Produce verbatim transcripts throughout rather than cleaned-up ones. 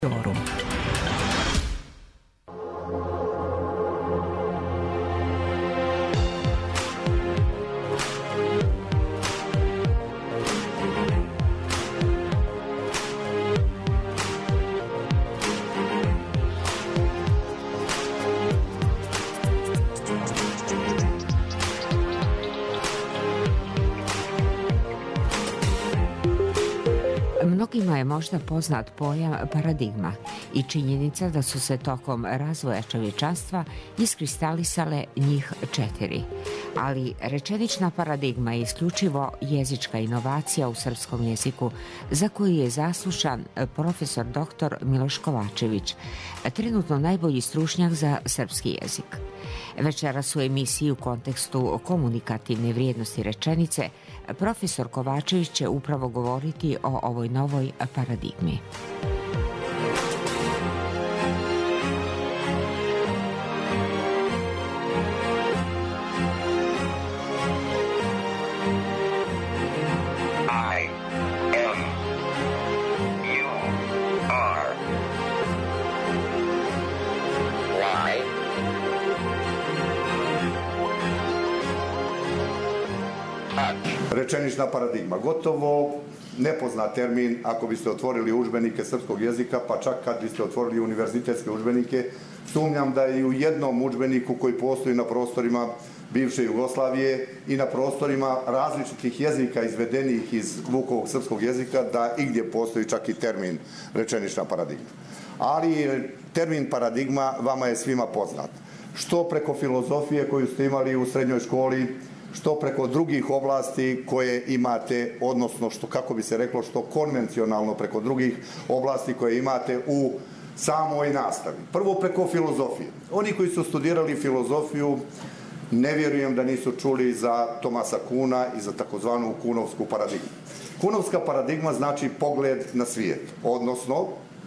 Forum. Mnogima je možda poznat pojam paradigma i činjenica da su se tokom razvoja čovječanstva iskristalisale njih četiri. Ali rečenična paradigma je isključivo jezička inovacija u srpskom jeziku za koju je zaslužan profesor doktor Miloš Kovačević, trenutno najbolji stručnjak za srpski jezik. Večeras u emisiji u kontekstu komunikativne vrijednosti rečenice profesor Kovačević će upravo govoriti o ovoj novoj paradigmi. Rečenična paradigma, gotovo nepoznat termin ako biste otvorili udžbenike srpskog jezika, pa čak kad biste otvorili univerzitetske udžbenike. Sumnjam da i u jednom udžbeniku koji postoji na prostorima bivše Jugoslavije i na prostorima različitih jezika izvedenih iz Vukovog srpskog jezika, da igdje postoji čak i termin rečenična paradigma. Ali termin paradigma vama je svima poznat. Što preko filozofije koju ste imali u srednjoj školi, što preko drugih oblasti koje imate, odnosno što, kako bi se reklo, što konvencionalno preko drugih oblasti koje imate u samoj nastavi. Prvo preko filozofije. Oni koji su studirali filozofiju, ne vjerujem da nisu čuli za Tomasa Kuna i za takozvanu kunovsku paradigmu. Kunovska paradigma znači pogled na svijet, odnosno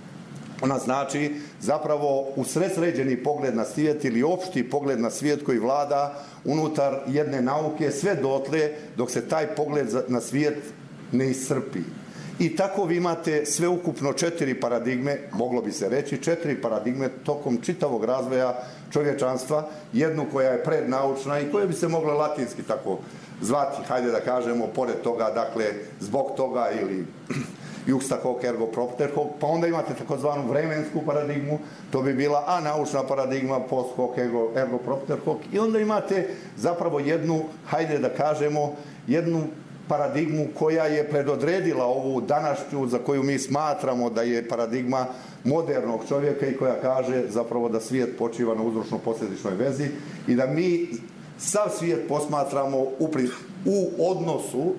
ona znači zapravo usredsređeni pogled na svijet ili opšti pogled na svijet koji vlada unutar jedne nauke sve dotle dok se taj pogled na svijet ne iscrpi. I tako vi imate sveukupno četiri paradigme, moglo bi se reći, četiri paradigme tokom čitavog razvoja čovječanstva, jednu koja je prednaučna i koja bi se mogla latinski tako zvati, hajde da kažemo, pored toga, dakle, zbog toga ili juxta hoc ergo propter hoc, pa onda imate takozvanu vremensku paradigmu, to bi bila anaučna paradigma, post hoc ergo, ergo propter hoc, i onda imate zapravo jednu, hajde da kažemo, jednu paradigmu koja je predodredila ovu današnju, za koju mi smatramo da je paradigma modernog čovjeka i koja kaže zapravo da svijet počiva na uzročno-posljedičnoj vezi i da mi sav svijet posmatramo u, u odnosu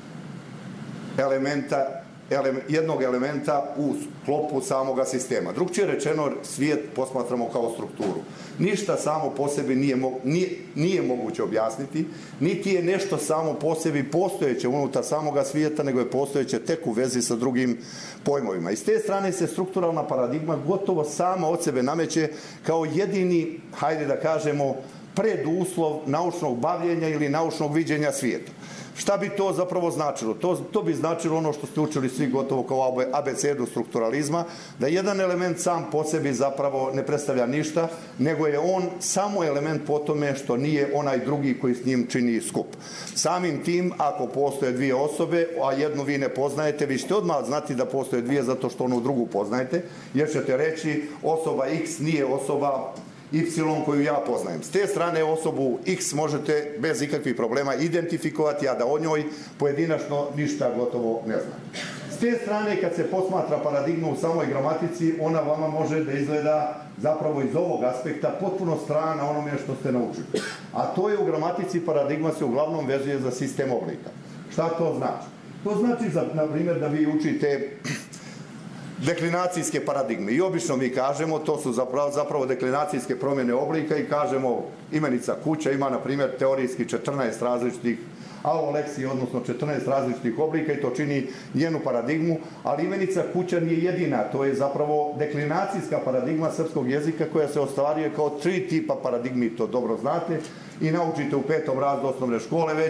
elementa jednog elementa u sklopu samoga sistema. Drugčije rečeno, svijet posmatramo kao strukturu. Ništa samo po sebi nije, nije, nije moguće objasniti, niti je nešto samo po sebi postojeće unutar samoga svijeta, nego je postojeće tek u vezi sa drugim pojmovima. I s te strane se strukturalna paradigma gotovo sama od sebe nameće kao jedini, hajde da kažemo, preduslov naučnog bavljenja ili naučnog viđenja svijeta. Šta bi to zapravo značilo? To, to bi značilo ono što ste učili svi gotovo kao abecedu strukturalizma, da jedan element sam po sebi zapravo ne predstavlja ništa, nego je on samo element po tome što nije onaj drugi koji s njim čini skup. Samim tim, ako postoje dvije osobe, a jednu vi ne poznajete, vi ćete odmah znati da postoje dvije zato što onu drugu poznajete, jer ćete reći osoba X nije osoba Y koju ja poznajem. S te strane osobu X možete bez ikakvih problema identifikovati, a da o njoj pojedinačno ništa gotovo ne zna. S te strane kad se posmatra paradigma u samoj gramatici, ona vama može da izgleda zapravo iz ovog aspekta potpuno strana onome što ste naučili. A to je u gramatici paradigma se uglavnom vezuje za sistem oblika. Šta to znači? To znači, za, na primjer, da vi učite deklinacijske paradigme. I obično mi kažemo, to su zapravo, zapravo deklinacijske promjene oblika i kažemo imenica kuća ima, na primjer, teorijski četrnaest različitih aloleksija, odnosno četrnaest različitih oblika i to čini njenu paradigmu, ali imenica kuća nije jedina, to je zapravo deklinacijska paradigma srpskog jezika koja se ostvaruje kao tri tipa paradigmi, to dobro znate i naučite u petom razredu osnovne škole već,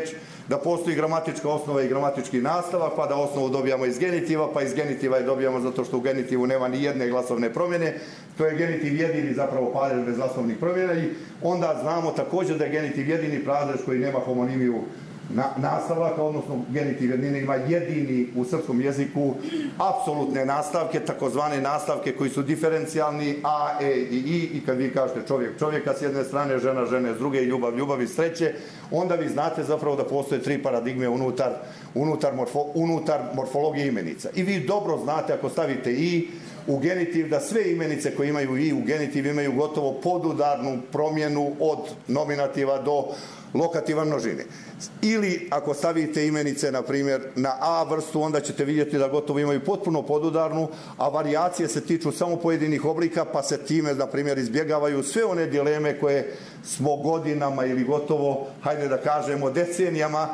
da postoji gramatička osnova i gramatički nastavak, pa da osnovu dobijamo iz genitiva, pa iz genitiva je dobijamo zato što u genitivu nema ni jedne glasovne promjene. To je genitiv jedini zapravo padež bez glasovnih promjena i onda znamo također da je genitiv jedini padež koji nema homonimiju na, nastavaka, odnosno genitiv jednine ima jedini u srpskom jeziku apsolutne nastavke, takozvane nastavke koji su diferencijalni a, e i i, i kad vi kažete čovjek čovjeka s jedne strane, žena žene s druge i ljubav ljubavi s treće, onda vi znate zapravo da postoje tri paradigme unutar, unutar, morfo, unutar morfologije imenica. I vi dobro znate ako stavite i u genitiv da sve imenice koje imaju i u genitiv imaju gotovo podudarnu promjenu od nominativa do lokativa množine. Ili ako stavite imenice, na primjer, na A vrstu, onda ćete vidjeti da gotovo imaju potpuno podudarnu, a varijacije se tiču samo pojedinih oblika, pa se time, na primjer, izbjegavaju sve one dileme koje smo godinama ili gotovo, hajde da kažemo, decenijama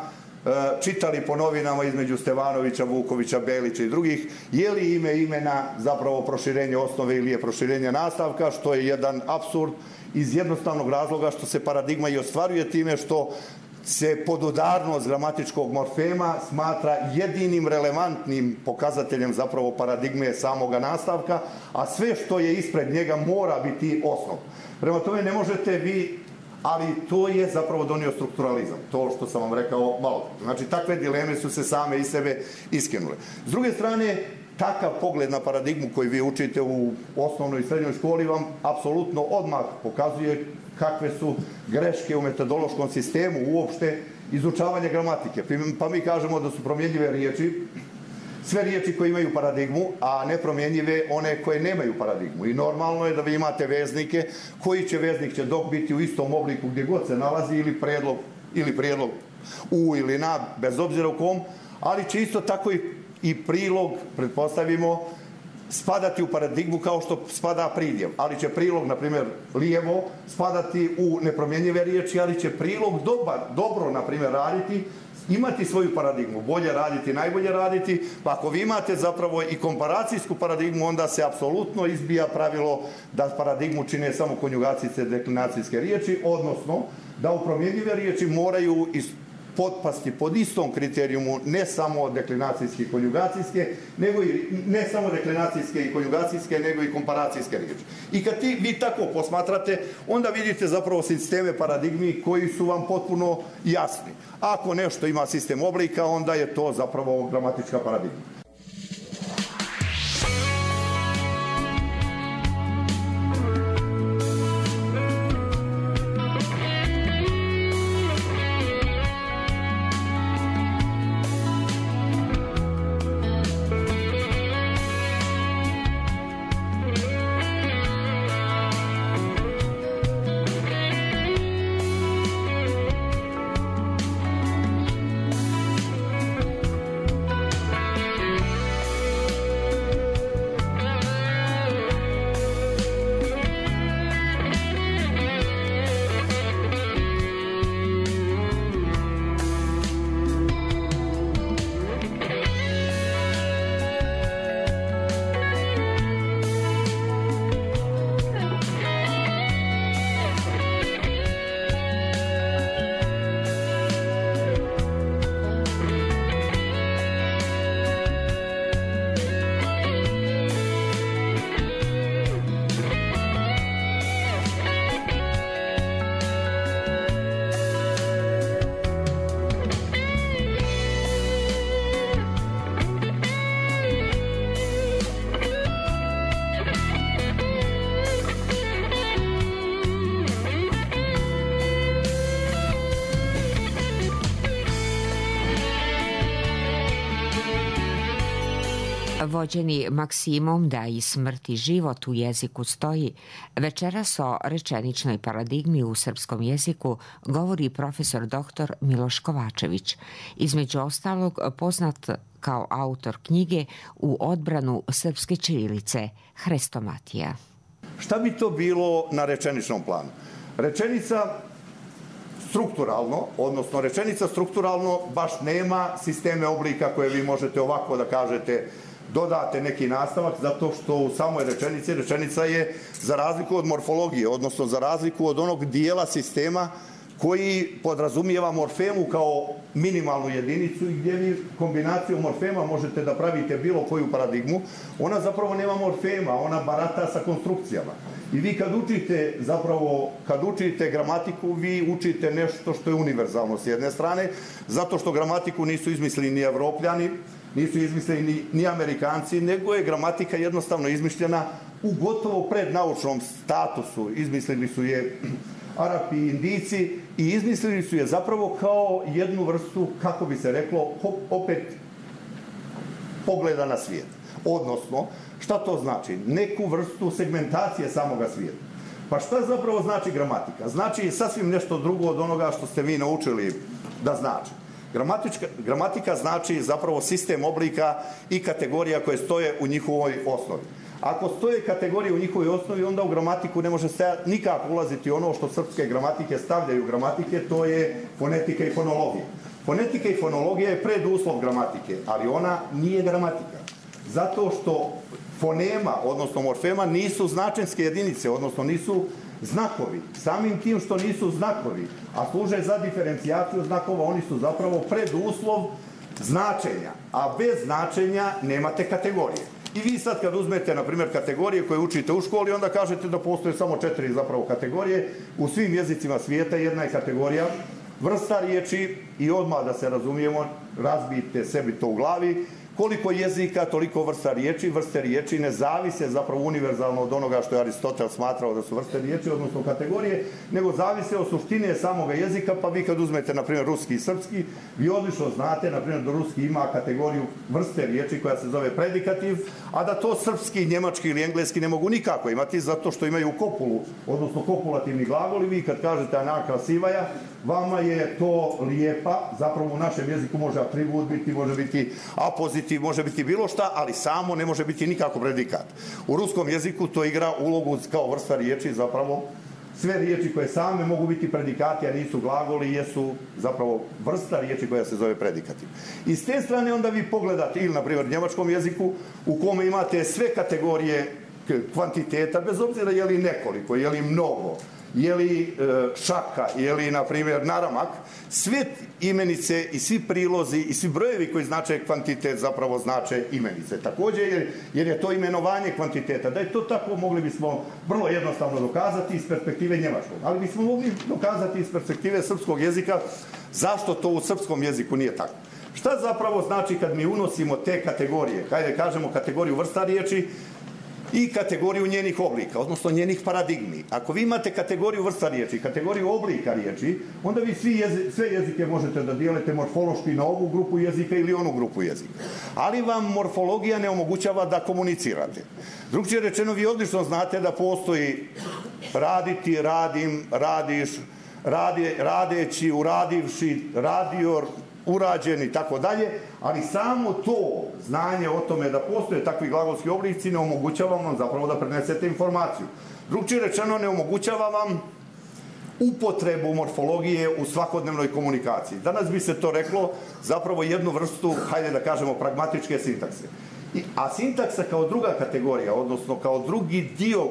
čitali po novinama između Stevanovića, Vukovića, Belića i drugih, je li ime imena zapravo proširenje osnove ili je proširenje nastavka, što je jedan apsurd iz jednostavnog razloga što se paradigma i ostvaruje time što se podudarnost gramatičkog morfema smatra jedinim relevantnim pokazateljem zapravo paradigme samoga nastavka, a sve što je ispred njega mora biti osnov. Prema tome ne možete vi, ali to je zapravo donio strukturalizam, to što sam vam rekao malo. Znači takve dileme su se same iz sebe iskinule. S druge strane, takav pogled na paradigmu koji vi učite u osnovnoj i srednjoj školi vam apsolutno odmah pokazuje kakve su greške u metodološkom sistemu uopšte izučavanja gramatike. Pa mi kažemo da su promjenjive riječi sve riječi koje imaju paradigmu, a nepromjenjive one koje nemaju paradigmu. I normalno je da vi imate veznike koji će veznik će dok biti u istom obliku gdje god se nalazi ili prijedlog, ili prijedlog u ili na, bez obzira u kom, ali će isto tako i i prilog, pretpostavimo, spadati u paradigmu kao što spada pridjev. Ali će prilog, na primjer, lijevo, spadati u nepromjenjive riječi, ali će prilog dobar, dobro, na primjer, raditi, imati svoju paradigmu. Bolje raditi, najbolje raditi. Pa ako vi imate zapravo i komparacijsku paradigmu, onda se apsolutno izbija pravilo da paradigmu čine samo konjugacijske, deklinacijske riječi, odnosno da u promjenjive riječi moraju iz potpasti pod istom kriterijumu ne samo deklinacijske i konjugacijske, nego i ne samo deklinacijske i konjugacijske, nego i komparacijske riječi. I kad ti, vi tako posmatrate, onda vidite zapravo sisteme paradigmi koji su vam potpuno jasni. Ako nešto ima sistem oblika, onda je to zapravo gramatička paradigma. Vođeni maksimom da i smrt i život u jeziku stoji, večeras o rečeničnoj paradigmi u srpskom jeziku govori profesor doktor Miloš Kovačević, između ostalog poznat kao autor knjige U odbranu srpske ćirilice, Hrestomatija. Šta bi to bilo na rečeničnom planu? Rečenica strukturalno, odnosno rečenica strukturalno baš nema sisteme oblika koje vi možete ovako da kažete dodate neki nastavak, zato što u samoj rečenici, rečenica je za razliku od morfologije, odnosno za razliku od onog dijela sistema koji podrazumijeva morfemu kao minimalnu jedinicu i gdje vi kombinacijom morfema možete da pravite bilo koju paradigmu, ona zapravo nema morfema, ona barata sa konstrukcijama. I vi kad učite, zapravo, kad učite gramatiku, vi učite nešto što je univerzalno s jedne strane, zato što gramatiku nisu izmislili ni Evropljani, nisu izmislili ni, ni Amerikanci, nego je gramatika jednostavno izmišljena u gotovo prednaučnom statusu. Izmislili su je Arapi i Indijci i izmislili su je zapravo kao jednu vrstu, kako bi se reklo, opet pogleda na svijet. Odnosno, šta to znači? Neku vrstu segmentacije samoga svijeta. Pa šta zapravo znači gramatika? Znači sasvim nešto drugo od onoga što ste vi naučili da znači. Gramatika znači zapravo sistem oblika i kategorija koje stoje u njihovoj osnovi. Ako stoje kategorije u njihovoj osnovi, onda u gramatiku ne može nikako ulaziti ono što srpske gramatike stavljaju u gramatike, to je fonetika i fonologija. Fonetika i fonologija je preduslov gramatike, ali ona nije gramatika. Zato što fonema, odnosno morfema, nisu značenske jedinice, odnosno nisu znakovi. Samim tim što nisu znakovi, a služe za diferencijaciju znakova, oni su zapravo preduslov značenja. A bez značenja nemate kategorije. I vi sad kad uzmete, na primjer, kategorije koje učite u školi, onda kažete da postoje samo četiri zapravo kategorije. U svim jezicima svijeta jedna je kategorija vrsta riječi i odmah da se razumijemo, razbijte sebi to u glavi. Koliko jezika, toliko vrsta riječi. Vrste riječi ne zavise zapravo univerzalno od onoga što je Aristotel smatrao da su vrste riječi, odnosno kategorije, nego zavise od suštine samoga jezika, pa vi kad uzmete, na primjer, ruski i srpski, vi odlično znate, na primjer, da ruski ima kategoriju vrste riječi koja se zove predikativ, a da to srpski, njemački ili engleski ne mogu nikako imati, zato što imaju kopulu, odnosno kopulativni glagol, i vi kad kažete Ana krasivaja, vama je to lijepa, zapravo u našem jeziku može atribut biti, može biti apozitiv, može biti bilo šta, ali samo ne može biti nikako predikat. U ruskom jeziku to igra ulogu kao vrsta riječi, zapravo sve riječi koje same mogu biti predikati, a nisu glagoli, jesu zapravo vrsta riječi koja se zove predikativ. I s te strane onda vi pogledate, ili na primjer u njemačkom jeziku, u kome imate sve kategorije kvantiteta, bez obzira je li nekoliko, je li mnogo, je li šaka, je li, na primjer, naramak, sve imenice i svi prilozi i svi brojevi koji znače kvantitet zapravo znače imenice. Također, jer, jer je to imenovanje kvantiteta. Da je to tako, mogli bismo vrlo jednostavno dokazati iz perspektive njemačkog. Ali bismo mogli dokazati iz perspektive srpskog jezika zašto to u srpskom jeziku nije tako. Šta zapravo znači kad mi unosimo te kategorije? Hajde kažemo kategoriju vrsta riječi i kategoriju njenih oblika, odnosno njenih paradigmi. Ako vi imate kategoriju vrsta riječi, kategoriju oblika riječi, onda vi svi jezi, sve jezike možete da dijelite morfološki na ovu grupu jezika ili onu grupu jezika. Ali vam morfologija ne omogućava da komunicirate. Drugčije rečeno, vi odlično znate da postoji raditi, radim, radiš, radi, radeći, uradivši, radio, urađen i tako dalje, ali samo to znanje o tome da postoje takvi glagolski oblici ne omogućava vam zapravo da prenesete informaciju. Drugčije rečeno, ne omogućava vam upotrebu morfologije u svakodnevnoj komunikaciji. Danas bi se to reklo zapravo jednu vrstu, hajde da kažemo, pragmatičke sintakse. I, a sintaksa kao druga kategorija, odnosno kao drugi dio,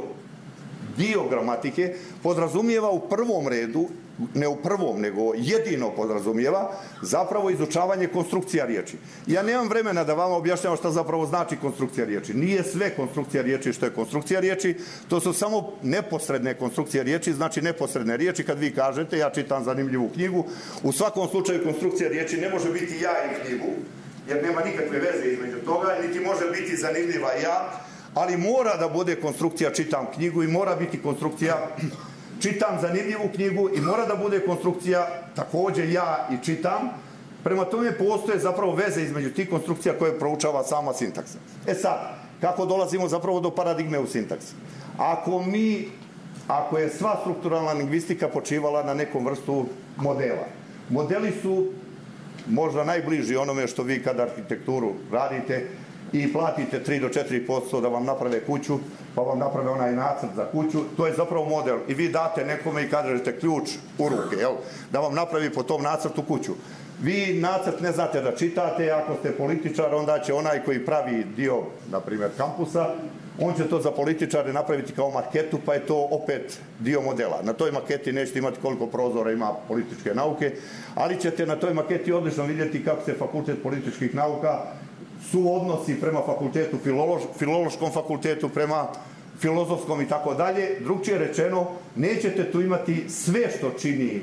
dio gramatike, podrazumijeva u prvom redu, ne u prvom, nego jedino podrazumijeva zapravo izučavanje konstrukcija riječi. Ja nemam vremena da vama objašnjavam šta zapravo znači konstrukcija riječi. Nije sve konstrukcija riječi što je konstrukcija riječi, to su samo neposredne konstrukcije riječi, znači neposredne riječi. Kad vi kažete, ja čitam zanimljivu knjigu, u svakom slučaju konstrukcija riječi ne može biti ja i knjigu, jer nema nikakve veze između toga, niti može biti zanimljiva ja, ali mora da bude konstrukcija čitam knjigu i mora biti konstrukcija čitam zanimljivu knjigu i mora da bude konstrukcija također ja i čitam. Prema tome postoje zapravo veze između tih konstrukcija koje proučava sama sintaksa. E sad, kako dolazimo zapravo do paradigme u sintaksi? Ako mi, ako je sva strukturalna lingvistika počivala na nekom vrstu modela, modeli su možda najbliži onome što vi kad arhitekturu radite i platite tri do četiri posto da vam naprave kuću, pa vam naprave onaj nacrt za kuću, to je zapravo model. I vi date nekome i kažete ključ u ruke, jel? Da vam napravi po tom nacrtu kuću. Vi nacrt ne znate da čitate, ako ste političar, onda će onaj koji pravi dio, na primjer, kampusa, on će to za političare napraviti kao maketu, pa je to opet dio modela. Na toj maketi nećete imati koliko prozora ima političke nauke, ali ćete na toj maketi odlično vidjeti kako se fakultet političkih nauka su odnosi prema fakultetu, filološ, filološkom fakultetu, prema filozofskom i tako dalje. Drugčije rečeno, nećete tu imati sve što čini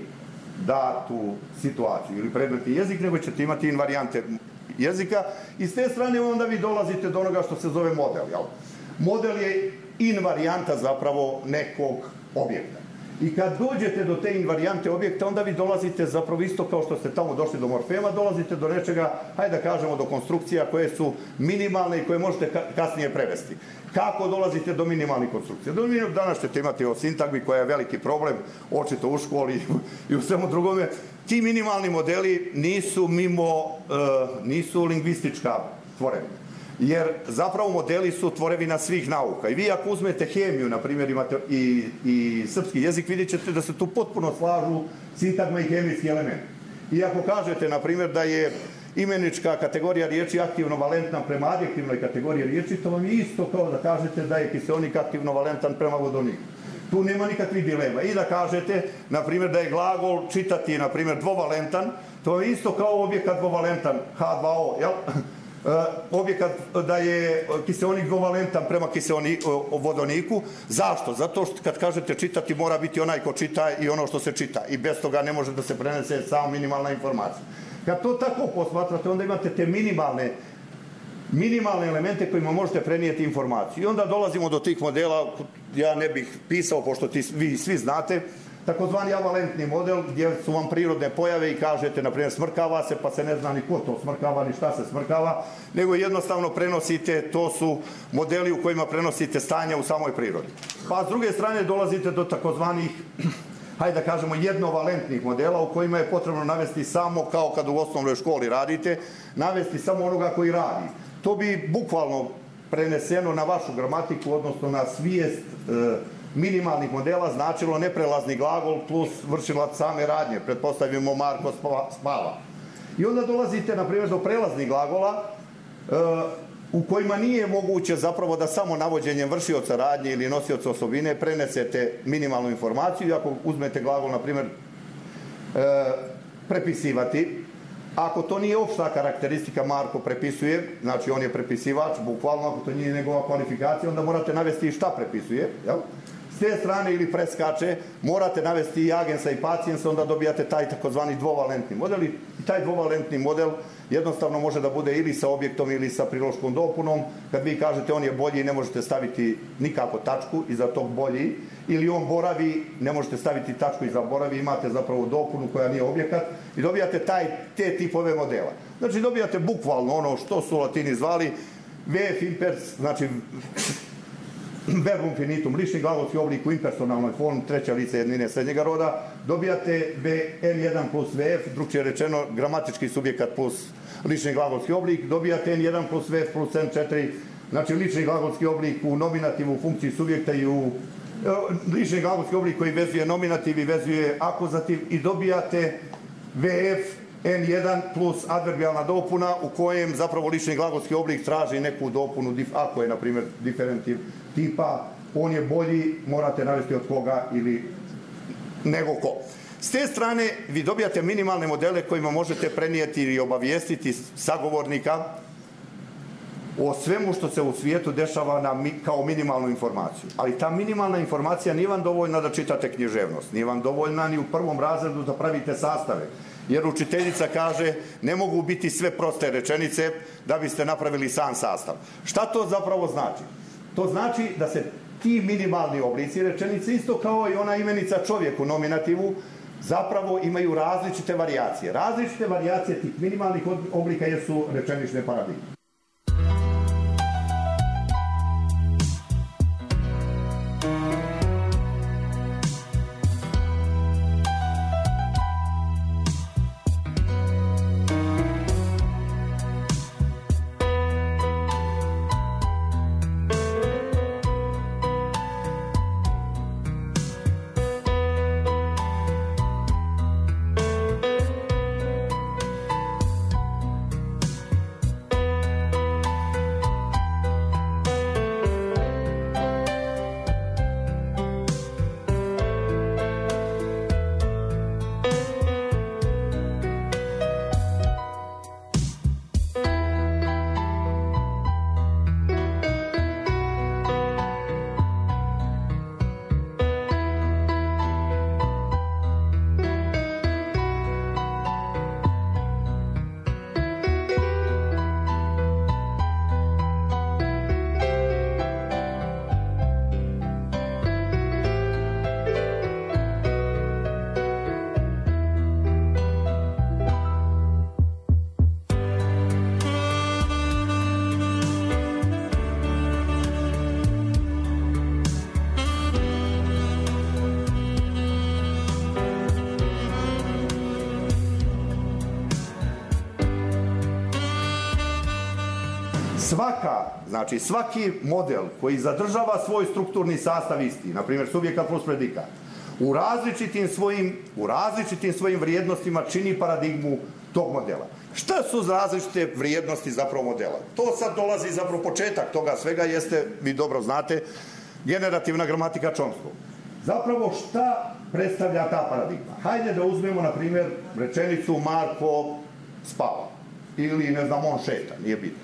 datu situaciju ili predmetni jezik, nego ćete imati invarijante jezika i s te strane onda vi dolazite do onoga što se zove model. Jel? Model je invarijanta zapravo nekog objekta. I kad dođete do te invarijante objekta, onda vi dolazite zapravo isto kao što ste tamo došli do morfema, dolazite do nečega, hajde da kažemo, do konstrukcija koje su minimalne i koje možete kasnije prevesti. Kako dolazite do minimalnih konstrukcija? Do danas ćete imati o sintagmi koja je veliki problem, očito u školi i u svemu drugome. Ti minimalni modeli nisu mimo, nisu lingvistička tvorevina. Jer zapravo modeli su tvorevina svih nauka. I vi ako uzmete hemiju, na primjer, imate i, i srpski jezik, vidjet ćete da se tu potpuno slažu sintagma i hemijski element. I ako kažete, na primjer, da je imenička kategorija riječi aktivno valentna prema adjektivnoj kategoriji riječi, to vam je isto kao da kažete da je kiseonik aktivno valentan prema vodoniku. Tu nema nikakvih dilema. I da kažete, na primjer, da je glagol čitati, na primjer, dvovalentan, to je isto kao objekat dvovalentan, ha dva o, jel? Uh, objekat da je kiseonik dvovalentan prema kiseoni, uh, vodoniku. Zašto? Zato što kad kažete čitati mora biti onaj ko čita i ono što se čita. I bez toga ne može da se prenese samo minimalna informacija. Kad to tako posmatrate, onda imate te minimalne, minimalne elemente kojima možete prenijeti informaciju. I onda dolazimo do tih modela, ja ne bih pisao, pošto ti, vi svi znate, takozvani avalentni model gdje su vam prirodne pojave i kažete, na primjer, smrkava se, pa se ne zna ni ko to smrkava, ni šta se smrkava, nego jednostavno prenosite, to su modeli u kojima prenosite stanja u samoj prirodi. Pa s druge strane dolazite do takozvanih, hajde da kažemo, jednovalentnih modela u kojima je potrebno navesti samo, kao kad u osnovnoj školi radite, navesti samo onoga koji radi. To bi bukvalno preneseno na vašu gramatiku, odnosno na svijest e, minimalnih modela značilo neprelazni glagol plus vršilac same radnje, pretpostavimo Marko spava. I onda dolazite, na primjer, do prelaznih glagola e, u kojima nije moguće zapravo da samo navođenjem vršioca radnje ili nosioca osobine prenesete minimalnu informaciju. I ako uzmete glagol, na primjer, e, prepisivati, ako to nije opšta karakteristika, Marko prepisuje, znači on je prepisivač, bukvalno, ako to nije njegova kvalifikacija, onda morate navesti i šta prepisuje, jel? S te strane ili preskače, morate navesti i agensa i pacijensa, onda dobijate taj takozvani dvovalentni model i taj dvovalentni model jednostavno može da bude ili sa objektom ili sa priloškom dopunom. Kad vi kažete on je bolji, ne možete staviti nikako tačku iza tog bolji, ili on boravi, ne možete staviti tačku iza boravi, imate zapravo dopunu koja nije objekat i dobijate taj, te tipove modela. Znači dobijate bukvalno ono što su Latini zvali vef impers, znači verbum finitum, lični glagolski oblik u impersonalnoj formi, treća lice jednine srednjega roda, dobijate be en jedan plus vef, drugčije rečeno gramatički subjekat plus lični glagolski oblik, dobijate en jedan plus vef plus en četiri, znači lični glagolski oblik u nominativu, u funkciji subjekta i u lični glagolski oblik koji vezuje nominativ i vezuje akuzativ i dobijate vef en jedan plus adverbijalna dopuna u kojem zapravo lični glagolski oblik traži neku dopunu, ako je, na primjer, diferentiv tipa, on je bolji, morate navesti od koga ili nego ko. S te strane vi dobijate minimalne modele kojima možete prenijeti ili obavijestiti sagovornika o svemu što se u svijetu dešava na, kao minimalnu informaciju. Ali ta minimalna informacija nije vam dovoljna da čitate književnost, nije vam dovoljna ni u prvom razredu da pravite sastave. Jer učiteljica kaže, ne mogu biti sve proste rečenice da biste napravili sam sastav. Šta to zapravo znači? To znači da se ti minimalni oblici rečenice, isto kao i ona imenica čovjek u nominativu, zapravo imaju različite varijacije. Različite varijacije tih minimalnih oblika jesu rečenične paradigme. Svaka, znači svaki model koji zadržava svoj strukturni sastav isti, na primjer subjekat plus predikat, u različitim svojim, u različitim svojim vrijednostima čini paradigmu tog modela. Šta su različite vrijednosti zapravo modela? To sad dolazi zapravo početak toga svega jeste, vi dobro znate, generativna gramatika Chomskog. Zapravo šta predstavlja ta paradigma? Hajde da uzmemo, na primjer, rečenicu Marko spava ili, ne znam, on šeta, nije bitno.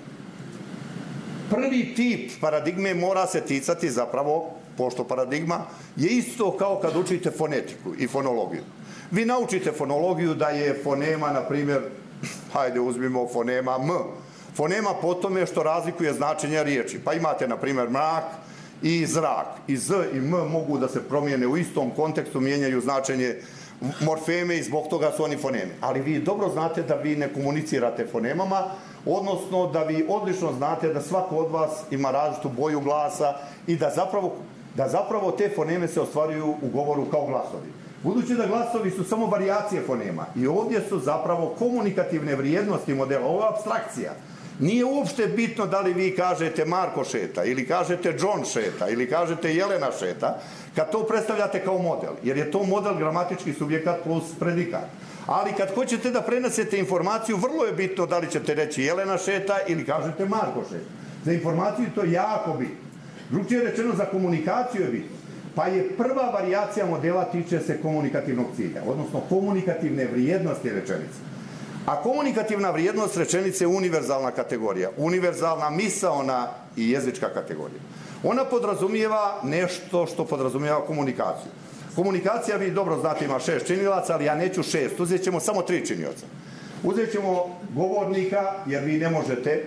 Prvi tip paradigme mora se ticati zapravo, pošto paradigma je isto kao kad učite fonetiku i fonologiju. Vi naučite fonologiju da je fonema, na primjer, hajde uzmimo fonema M. Fonema po tome što razlikuje značenja riječi. Pa imate, na primjer, mrak i zrak. I Z i M mogu da se promijene u istom kontekstu, mijenjaju značenje morfeme i zbog toga su oni foneme. Ali vi dobro znate da vi ne komunicirate fonemama, odnosno da vi odlično znate da svako od vas ima različitu boju glasa i da zapravo, da zapravo te foneme se ostvaruju u govoru kao glasovi. Budući da glasovi su samo varijacije fonema i ovdje su zapravo komunikativne vrijednosti modela, ovo je apstrakcija. Nije uopšte bitno da li vi kažete Marko šeta ili kažete John šeta ili kažete Jelena šeta, kad to predstavljate kao model, jer je to model gramatički subjekat plus predikat. Ali kad hoćete da prenesete informaciju, vrlo je bitno da li ćete reći Jelena šeta ili kažete Marko šeta. Za informaciju to je jako bitno. Drugčije rečeno, za komunikaciju je bitno. Pa je prva varijacija modela tiče se komunikativnog cilja, odnosno komunikativne vrijednosti rečenice. A komunikativna vrijednost rečenice je univerzalna kategorija, univerzalna misaona i jezička kategorija. Ona podrazumijeva nešto što podrazumijeva komunikaciju. Komunikacija, vi dobro znate, ima šest činilaca, ali ja neću šest, uzet ćemo samo tri činioca. Uzet ćemo govornika, jer vi ne možete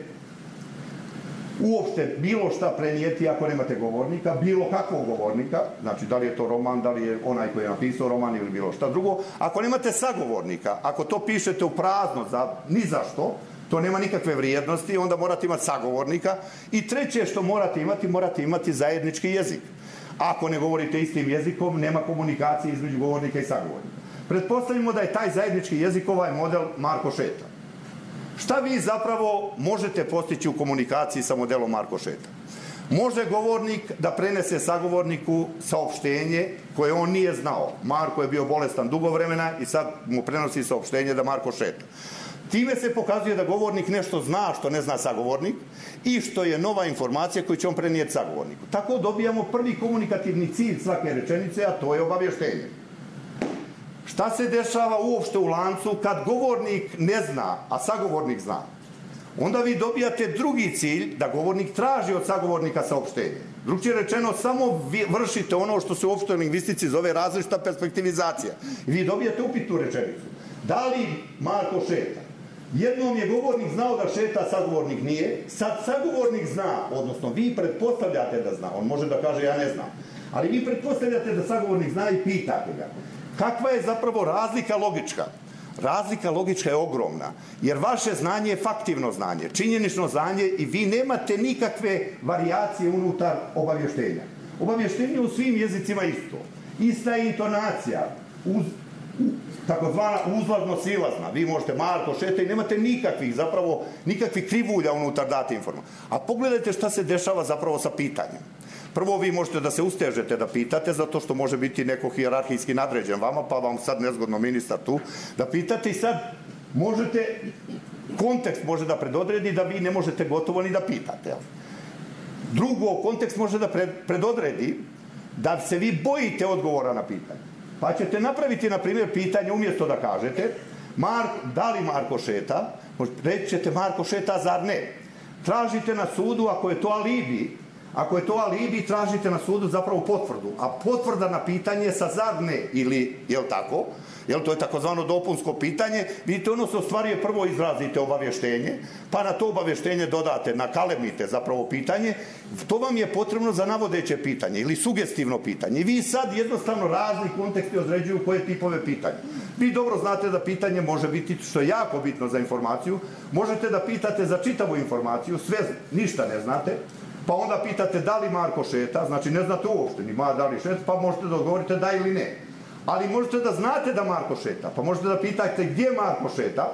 uopšte bilo šta prenijeti ako nemate govornika, bilo kakvog govornika, znači da li je to roman, da li je onaj koji je napisao roman ili bilo šta drugo. Ako nemate sagovornika, ako to pišete u prazno, za, ni za što, to nema nikakve vrijednosti, onda morate imati sagovornika. I treće što morate imati, morate imati zajednički jezik. Ako ne govorite istim jezikom, nema komunikacije između govornika i sagovornika. Pretpostavimo da je taj zajednički jezik ovaj model Marko šeta. Šta vi zapravo možete postići u komunikaciji sa modelom Marko šeta? Može govornik da prenese sagovorniku saopštenje koje on nije znao. Marko je bio bolestan dugo vremena i sad mu prenosi saopštenje da Marko šeta. Time se pokazuje da govornik nešto zna što ne zna sagovornik i što je nova informacija koju će on prenijeti sagovorniku. Tako dobijamo prvi komunikativni cilj svake rečenice, a to je obavještenje. Šta se dešava uopšte u lancu kad govornik ne zna, a sagovornik zna? Onda vi dobijate drugi cilj, da govornik traži od sagovornika saopštenje. Drugčije rečeno, samo vi vršite ono što se u opštoj lingvistici zove različita perspektivizacija. I vi dobijate upitnu rečenicu. Da li Marko šeta? Jednom je govornik znao da šeta, sagovornik nije. Sad sagovornik zna, odnosno vi pretpostavljate da zna. On može da kaže ja ne znam. Ali vi pretpostavljate da sagovornik zna i pitate ga. Kakva je zapravo razlika logička? Razlika logička je ogromna, jer vaše znanje je faktivno znanje, činjenično znanje i vi nemate nikakve varijacije unutar obavještenja. Obavještenje u svim jezicima isto. Ista je intonacija, uz, takozvana uzlazno silazna. Vi možete Marko šeta i nemate nikakvih, zapravo, nikakvih krivulja unutar date informacije. A pogledajte šta se dešava zapravo sa pitanjem. Prvo, vi možete da se ustežete da pitate, zato što može biti neko hijerarhijski nadređen vama, pa vam sad nezgodno ministar tu, da pitate i sad možete, kontekst može da predodredi da vi ne možete gotovo ni da pitate. Drugo, kontekst može da predodredi da se vi bojite odgovora na pitanje. Pa ćete napraviti, na primjer, pitanje umjesto da kažete Mark, da li Marko šeta, reći ćete Marko šeta, zar ne? Tražite na sudu, ako je to alibi, Ako je to alibi, tražite na sudu zapravo potvrdu. A potvrda na pitanje sa zar ne, ili, jel tako? Jel, to je takozvano dopunsko pitanje. Vidite, ono se ostvaruje, prvo izrazite obavještenje, pa na to obavještenje dodate, nakalemite zapravo pitanje. To vam je potrebno za navodeće pitanje ili sugestivno pitanje. I vi sad jednostavno razni konteksti određuju koje tipove pitanja. Vi dobro znate da pitanje može biti, što je jako bitno za informaciju, možete da pitate za čitavu informaciju, sve ništa ne znate, pa onda pitate da li Marko šeta, znači ne znate uopšte ni ma da li šeta, pa možete da odgovorite da ili ne. Ali možete da znate da Marko šeta, pa možete da pitate gdje Marko šeta,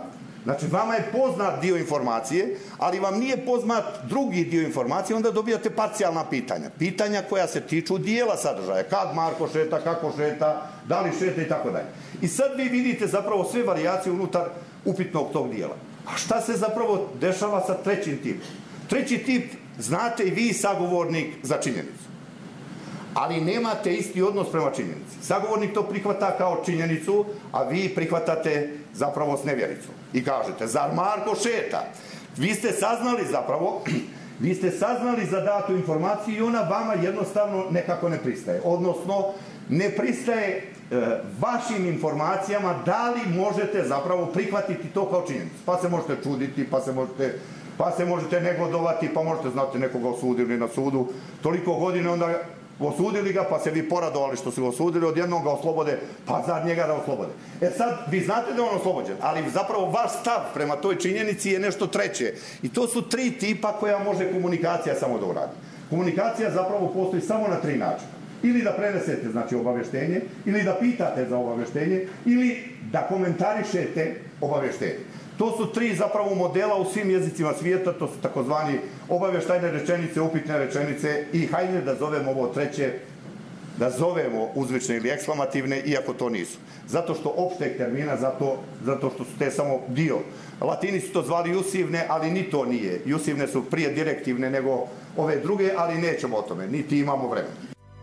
Znači, vama je poznat dio informacije, ali vam nije poznat drugi dio informacije, onda dobijate parcijalna pitanja. Pitanja koja se tiču dijela sadržaja. Kad Marko šeta, kako šeta, da li šeta i tako dalje. I sad vi vidite zapravo sve varijacije unutar upitnog tog dijela. A šta se zapravo dešava sa trećim tipom? Treći tip, znate i vi, sagovornik za činjenicu. Ali nemate isti odnos prema činjenici. Sagovornik to prihvata kao činjenicu, a vi prihvatate zapravo s nevjericom. I kažete, zar Marko šeta? Vi ste saznali zapravo, vi ste saznali za datu informaciju i ona vama jednostavno nekako ne pristaje. Odnosno, ne pristaje e, vašim informacijama da li možete zapravo prihvatiti to kao činjenicu. Pa se možete čuditi, pa se možete, pa se možete negodovati, pa možete znati nekoga osudili na sudu. Toliko godine onda osudili ga, pa se vi poradovali što su ga osudili, odjednom ga oslobode, pa za njega da oslobode. E sad, vi znate da je on oslobođen, ali zapravo vaš stav prema toj činjenici je nešto treće. I to su tri tipa koja može komunikacija samo da uradi. Komunikacija zapravo postoji samo na tri načina. Ili da prenesete, znači, obaveštenje, ili da pitate za obaveštenje, ili da komentarišete obaveštenje. To su tri zapravo modela u svim jezicima svijeta, to su takozvani obavještajne rečenice, upitne rečenice i hajde da zovemo ovo treće, da zovemo uzvične ili eksklamativne, iako to nisu. Zato što opšteg termina, zato, zato što su te samo dio. Latini su to zvali jusivne, ali ni to nije. Jusivne su prije direktivne nego ove druge, ali nećemo o tome, niti imamo vremena.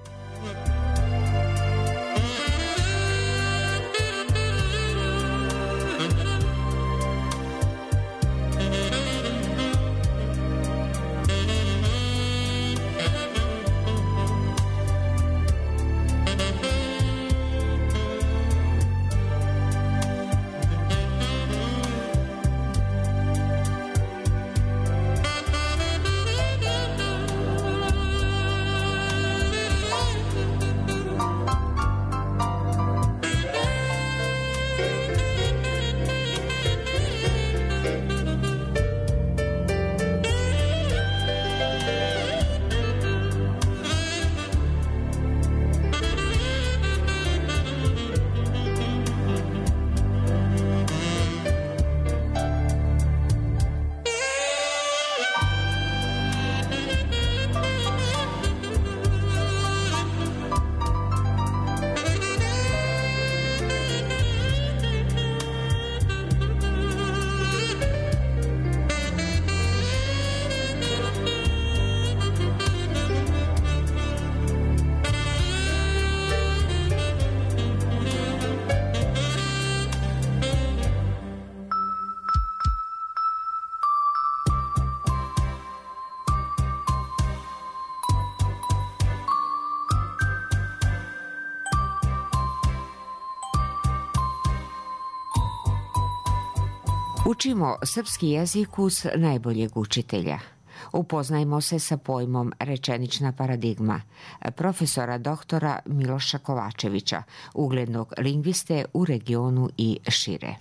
Učimo srpski jezik uz najboljeg učitelja. Upoznajmo se sa pojmom rečenična paradigma profesora doktora Miloša Kovačevića, uglednog lingviste u regionu i šire.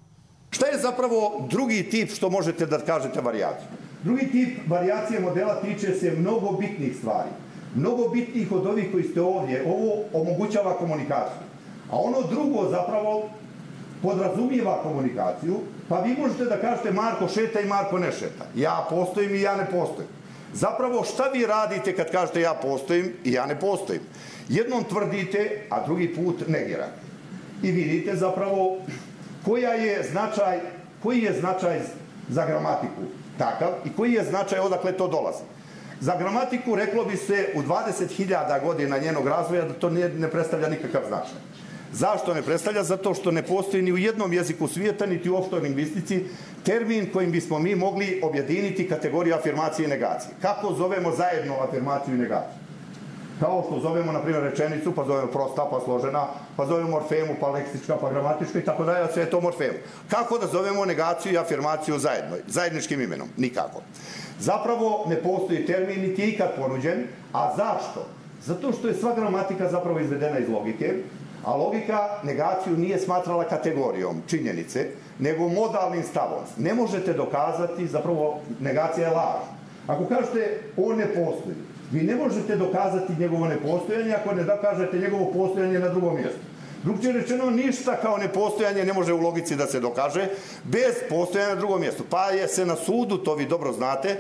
Šta je zapravo drugi tip što možete da kažete varijaciju? Drugi tip varijacije modela tiče se mnogo bitnih stvari. Mnogo bitnijih od ovih koji ste ovdje. Ovo omogućava komunikaciju. A ono drugo zapravo podrazumijeva komunikaciju, pa vi možete da kažete Marko šeta i Marko ne šeta. Ja postojim i ja ne postojim. Zapravo šta vi radite kad kažete ja postojim i ja ne postojim? Jednom tvrdite, a drugi put negirate. I vidite zapravo koja je značaj, koji je značaj za gramatiku takav i koji je značaj odakle to dolazi. Za gramatiku reklo bi se u dvadeset hiljada godina njenog razvoja da to ne, ne predstavlja nikakav značaj. Zašto ne predstavlja? Zato što ne postoji ni u jednom jeziku svijeta, niti u opštoj lingvistici termin kojim bismo mi mogli objediniti kategoriju afirmacije i negacije. Kako zovemo zajedno afirmaciju i negaciju? Kao što zovemo, na primjer, rečenicu, pa zovemo prosta, pa složena, pa zovemo morfemu, pa leksička, pa gramatička i tako dalje, sve je to morfemu. Kako da zovemo negaciju i afirmaciju zajedno, zajedničkim imenom? Nikako. Zapravo ne postoji termin, niti je ikad ponuđen. A zašto? Zato što je sva gramatika zapravo izvedena iz logike, a logika negaciju nije smatrala kategorijom činjenice, nego modalnim stavom. Ne možete dokazati, zapravo negacija je laž. Ako kažete on ne postoji, vi ne možete dokazati njegovo nepostojanje ako ne dokažete njegovo postojanje na drugom mjestu. Drugčije rečeno, ništa kao nepostojanje ne može u logici da se dokaže bez postojanja na drugom mjestu. Pa je se na sudu, to vi dobro znate,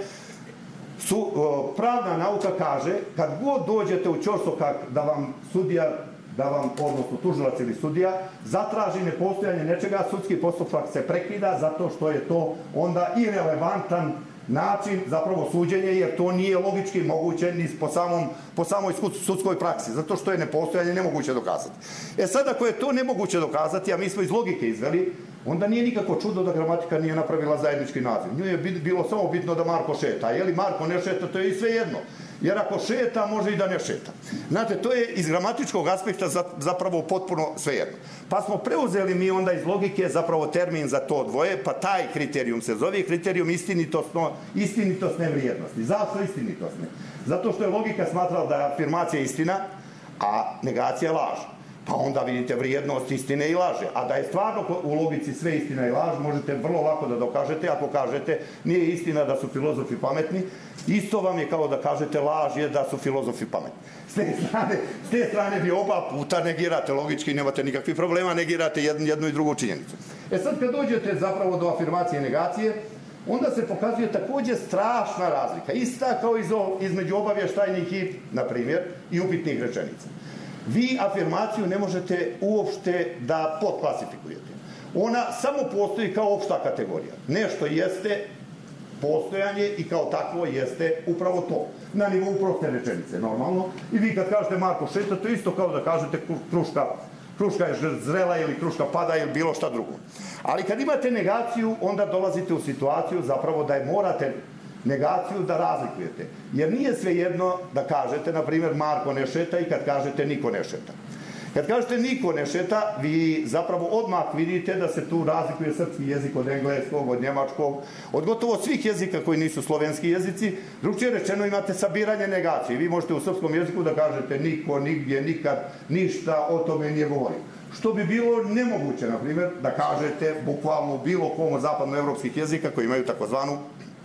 su, pravna nauka kaže, kad god dođete u ćorsokak da vam sudija, da vam, odnosno tužilac ili sudija, zatraži nepostojanje nečega, sudski postupak se prekida zato što je to onda irelevantan način zapravo suđenja, jer to nije logički moguće ni po, samom, po samoj sudskoj praksi, zato što je nepostojanje nemoguće dokazati. E sad, ako je to nemoguće dokazati, a mi smo iz logike izveli, onda nije nikako čudo da gramatika nije napravila zajednički naziv. Nju je bilo samo bitno da Marko šeta. Je li Marko ne šeta, to je i sve jedno. Jer ako šeta, može i da ne šeta. Znate, to je iz gramatičkog aspekta zapravo potpuno svejedno. Pa smo preuzeli mi onda iz logike zapravo termin za to dvoje, pa taj kriterijum se zove kriterijum istinitosne vrijednosti. Zašto istinitosne? Zato što je logika smatrala da je afirmacija istina, a negacija laž. Pa onda vidite vrijednost istine i laže. A da je stvarno u logici sve istina i laž, možete vrlo lako da dokažete ako kažete nije istina da su filozofi pametni, isto vam je kao da kažete laž je da su filozofi pametni. S te strane, s te strane vi oba puta negirate logički, nemate nikakvih problema, negirate jednu, jednu i drugu činjenicu. E sad kad dođete zapravo do afirmacije i negacije, onda se pokazuje također strašna razlika. Ista kao između obavještajnih i, na primjer, i upitnih rečenica. Vi afirmaciju ne možete uopšte da podklasifikujete. Ona samo postoji kao opšta kategorija. Nešto jeste postojanje i kao takvo jeste upravo to. Na nivou proste rečenice, normalno. I vi kad kažete Marko šeta, to je isto kao da kažete kruška, kruška je zrela ili kruška pada ili bilo šta drugo. Ali kad imate negaciju, onda dolazite u situaciju zapravo da je morate negaciju da razlikujete. Jer nije svejedno da kažete, na primjer, Marko ne šeta i kad kažete niko ne šeta. Kad kažete niko ne šeta, vi zapravo odmah vidite da se tu razlikuje srpski jezik od engleskog, od njemačkog, od gotovo svih jezika koji nisu slovenski jezici. Drugčije rečeno imate sabiranje negacije. Vi možete u srpskom jeziku da kažete niko, nigdje, nikad, ništa o tome nije govorio. Što bi bilo nemoguće, na primjer, da kažete bukvalno u bilo kom od zapadnoevropskih jezika koji imaju takozvanu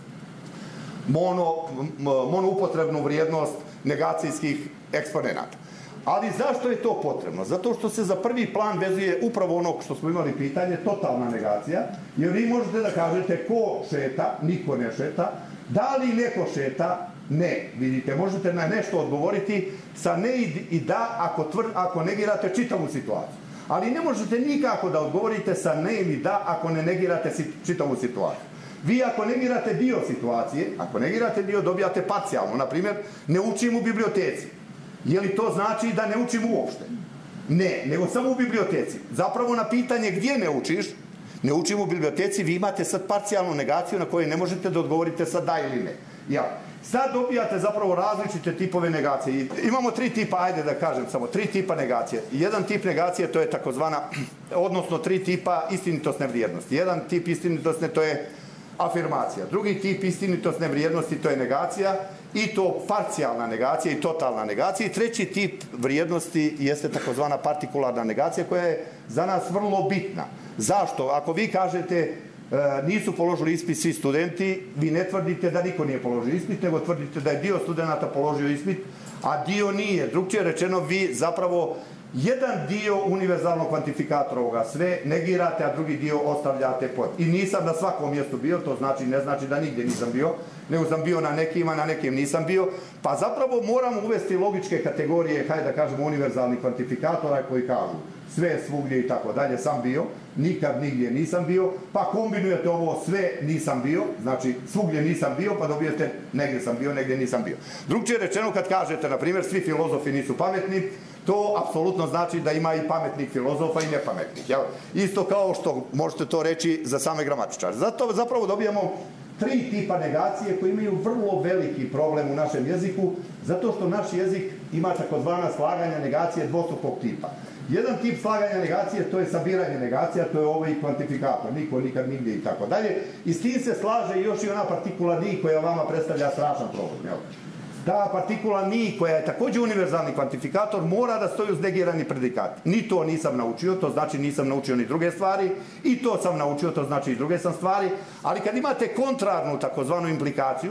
mono, monoupotrebnu vrijednost negacijskih eksponenata. Ali zašto je to potrebno? Zato što se za prvi plan vezuje upravo ono što smo imali pitanje, totalna negacija, jer vi možete da kažete ko šeta, niko ne šeta, da li neko šeta, ne. Vidite, možete na nešto odgovoriti sa ne i da ako, tvr, ako negirate čitavu situaciju. Ali ne možete nikako da odgovorite sa ne ili da ako ne negirate čitavu situaciju. Vi ako negirate dio situacije, ako negirate dio, dobijate parcijalno. Na primjer, ne učim u biblioteci. Je li to znači da ne učim uopšte? Ne, nego samo u biblioteci. Zapravo na pitanje gdje ne učiš, ne učim u biblioteci, vi imate sad parcijalnu negaciju na koju ne možete da odgovorite sa da ili ne. Ja. Sad dobijate zapravo različite tipove negacije. Imamo tri tipa, ajde da kažem samo, tri tipa negacije. Jedan tip negacije to je takozvana, odnosno tri tipa istinitosne vrijednosti. Jedan tip istinitosne to je afirmacija. Drugi tip istinitosne vrijednosti to je negacija i to parcijalna negacija i totalna negacija. I treći tip vrijednosti jeste takozvana partikularna negacija koja je za nas vrlo bitna. Zašto? Ako vi kažete e, nisu položili ispit svi studenti, vi ne tvrdite da niko nije položio ispit, nego tvrdite da je dio studenata položio ispit, a dio nije. Drugčije rečeno, vi zapravo jedan dio univerzalnog kvantifikatora ovoga sve negirate, a drugi dio ostavljate pod. I nisam na svakom mjestu bio, to znači ne znači da nigdje nisam bio, nego sam bio na nekima, na nekim nisam bio. Pa zapravo moramo uvesti logičke kategorije, hajde da kažemo, univerzalnih kvantifikatora koji kažu sve, svugdje i tako dalje sam bio, nikad nigdje nisam bio, pa kombinujete ovo sve nisam bio, znači svugdje nisam bio, pa dobijete negdje sam bio, negdje nisam bio. Drugčije rečeno, kad kažete, na primjer, svi filozofi nisu pametni, to apsolutno znači da ima i pametnih filozofa i nepametnih. Jel? Isto kao što možete to reći za same gramatičare. Zato zapravo dobijamo tri tipa negacije koji imaju vrlo veliki problem u našem jeziku, zato što naš jezik ima takozvana slaganja negacije dvostrukog tipa. Jedan tip slaganja negacije, to je sabiranje negacija, to je ovaj kvantifikator, niko, nikad, nigdje i tako dalje. I s tim se slaže još i ona partikula ni koja vama predstavlja strašan problem. Jel? Ta partikula ni, koja je također univerzalni kvantifikator, mora da stoji uz negirani predikat. Ni to nisam naučio, to znači nisam naučio ni druge stvari, i to sam naučio, to znači i druge sam stvari, ali kad imate kontrarnu takozvanu implikaciju,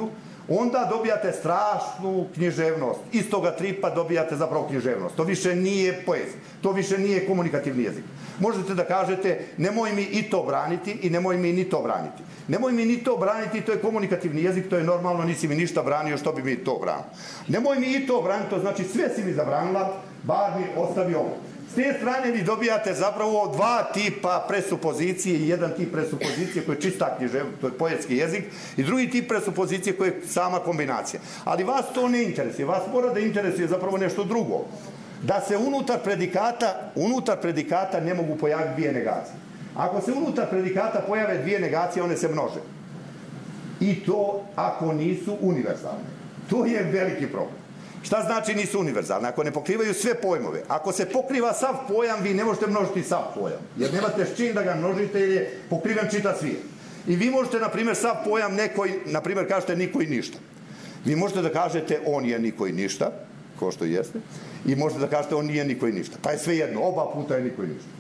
onda dobijate strašnu književnost. Iz toga tripa dobijate zapravo književnost. To više nije poezija. To više nije komunikativni jezik. Možete da kažete, nemoj mi i to braniti i nemoj mi ni to braniti. Nemoj mi ni to braniti, to je komunikativni jezik, to je normalno, nisi mi ništa branio, što bi mi to branio. Nemoj mi i to braniti, to znači sve si mi zabranila, bar mi ostavi ovo. S te strane vi dobijate zapravo dva tipa presupozicije i jedan tip presupozicije koji je čista književnost, to je poetski jezik, i drugi tip presupozicije koji je sama kombinacija. Ali vas to ne interesuje, vas mora da interesuje zapravo nešto drugo. Da se unutar predikata, unutar predikata ne mogu pojaviti dvije negacije. Ako se unutar predikata pojave dvije negacije, one se množe. I to ako nisu univerzalne. To je veliki problem. Šta znači nisu univerzalne? Ako ne pokrivaju sve pojmove. Ako se pokriva sav pojam, vi ne možete množiti sav pojam. Jer nemate s čim da ga množite jer je pokriven čitav svijet. I vi možete, na primjer, sav pojam neko, na primjer, kažete niko i ništa. Vi možete da kažete on je niko i ništa, ko što jeste, i možete da kažete on nije niko i ništa. Pa je sve jedno, oba puta je niko i ništa.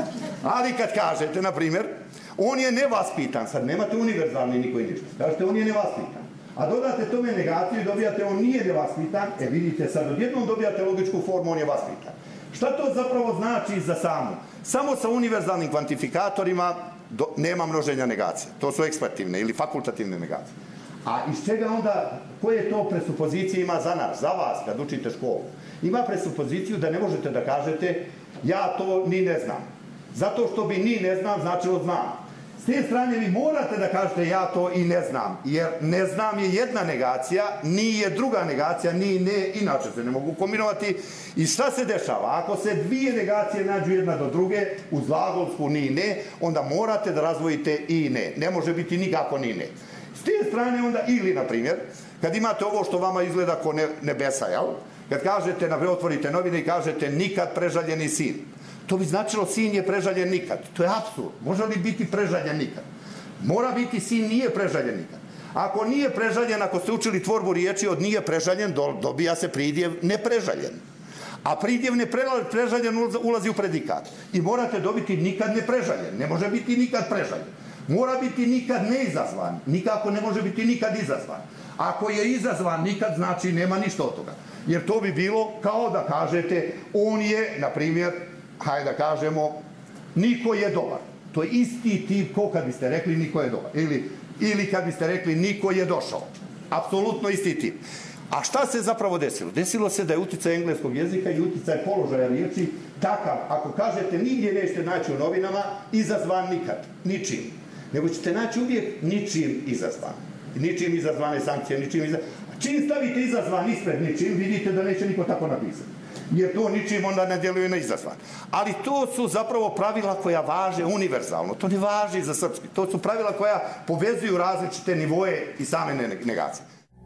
Ali kad kažete, na primjer, on je nevaspitan, sad nemate univerzalni niko i ništa. Kažete on je nevaspitan. A dodate tome negaciju i dobijate on nije nevaspitan, e vidite sad odjednom dobijate logičku formu on je vaspitan. Šta to zapravo znači za samu? Samo sa univerzalnim kvantifikatorima do, nema množenja negacije. To su ekspertivne ili fakultativne negacije. A iz čega onda, koje to presupozicije ima za nas, za vas kad učite školu? Ima presupoziciju da ne možete da kažete ja to ni ne znam. Zato što bi ni ne znam značilo znam. S te strane vi morate da kažete ja to i ne znam, jer ne znam je jedna negacija, ni je druga negacija, ni ne, inače se ne mogu kombinovati. I šta se dešava? Ako se dvije negacije nađu jedna do druge, uz glagolsku ni ne, onda morate da razvojite i ne. Ne može biti nikako ni ne. S te strane onda ili, na primjer, kad imate ovo što vama izgleda ko nebesa, jel? Kad kažete, na primjer, otvorite novine i kažete nikad prežaljeni sin. To bi značilo sin je prežaljen nikad. To je apsurd. Može li biti prežaljen nikad? Mora biti sin nije prežaljen nikad. Ako nije prežaljen, ako ste učili tvorbu riječi od nije prežaljen, dobija se pridjev neprežaljen. A pridjev neprežaljen ulazi u predikat. I morate dobiti nikad neprežaljen. Ne može biti nikad prežaljen. Mora biti nikad neizazvan. Nikako ne može biti nikad izazvan. Ako je izazvan nikad, znači nema ništa od toga. Jer to bi bilo kao da kažete on je, na primjer, hajde da kažemo, niko je dobar. To je isti tip ko kad biste rekli niko je dobar. Ili, ili kad biste rekli niko je došao. Apsolutno isti tip. A šta se zapravo desilo? Desilo se da je uticaj engleskog jezika i uticaj položaja riječi takav, ako kažete nigdje nećete naći u novinama, izazvan nikad, ničim. Nego ćete naći uvijek ničim izazvan. Ničim izazvane sankcije, ničim izazvan. Čim stavite izazvan ispred ničim, vidite da neće niko tako napisati. Jer to ničim onda ne djeluje na izazvan. Ali to su zapravo pravila koja važe univerzalno. To ne važi za srpski. To su pravila koja povezuju različite nivoje i same negacije.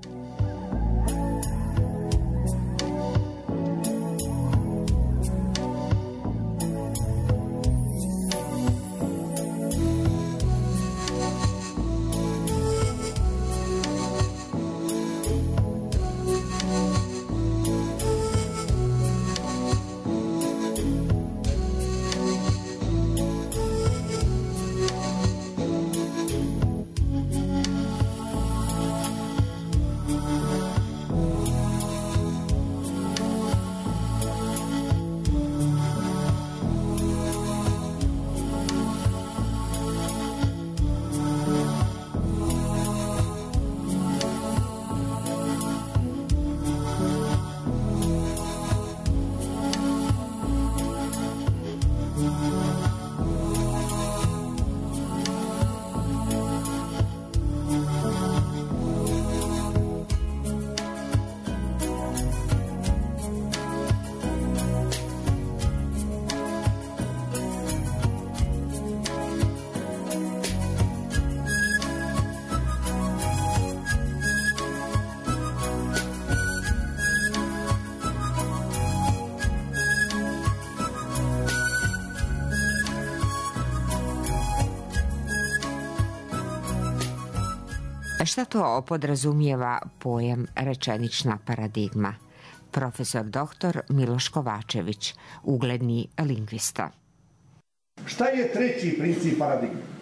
Šta to podrazumijeva pojam rečenična paradigma? Profesor doktor Miloš Kovačević, ugledni lingvista. Šta je treći princip paradigme?